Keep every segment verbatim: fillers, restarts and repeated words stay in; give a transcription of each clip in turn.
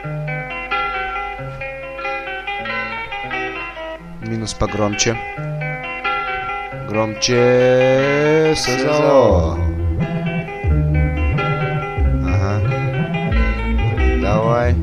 Минус погромче. Громче. СЗО. Ага. Давай.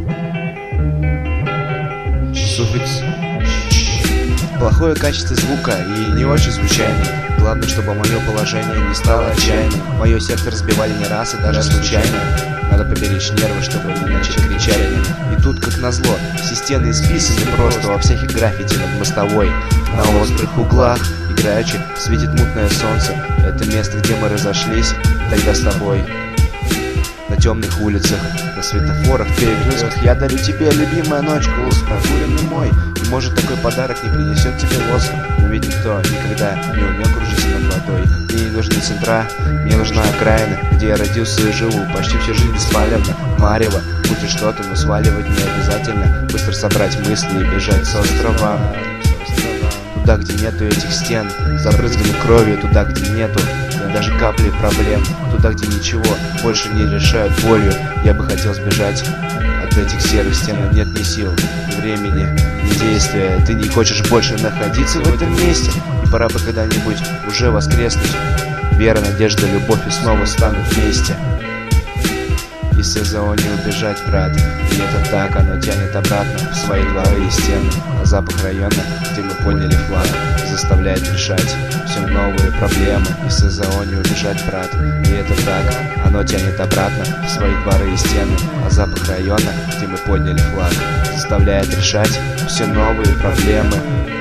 Суффикс. Плохое качество звука и не очень звучание. Главное, чтобы мое положение не стало отчаянным. Мое сердце разбивали не раз и даже случайно. Надо поберечь нервы, чтобы не начать кричать. И тут, как назло, все стены исписаны просто во всяких граффити над мостовой. На острых углах играючи светит мутное солнце. Это место, где мы разошлись тогда с тобой. На темных улицах, на светофорах, перекрестках я дарю тебе, любимая ночка, успокоенный мой. И может такой подарок не принесет тебе лоск, но ведь никто никогда не умел кружиться над водой. Мне не нужны центра, мне нужна окраина, где я родился и живу почти всю жизнь беспалевно. Марево, будет что-то, но сваливать не обязательно. Быстро собрать мысли и бежать с острова. Туда, где нету этих стен, забрызганы кровью, туда, где нету даже капли проблем, туда, где ничего больше не решают болью. Я бы хотел сбежать от этих серых стен, но нет ни сил, ни времени, ни действия. Ты не хочешь больше находиться в этом месте, и пора бы когда-нибудь уже воскреснуть. Вера, надежда, любовь и снова станут вместе. Из СЗО не убежать, брат, и это так, оно тянет обратно в свои дворы и стены. А запах района, где мы подняли флаг, заставляет решать все новые проблемы. Из СЗО не убежать, брат, и это так, оно тянет обратно в свои дворы и стены. А запах района, где мы подняли флаг, заставляет решать все новые проблемы.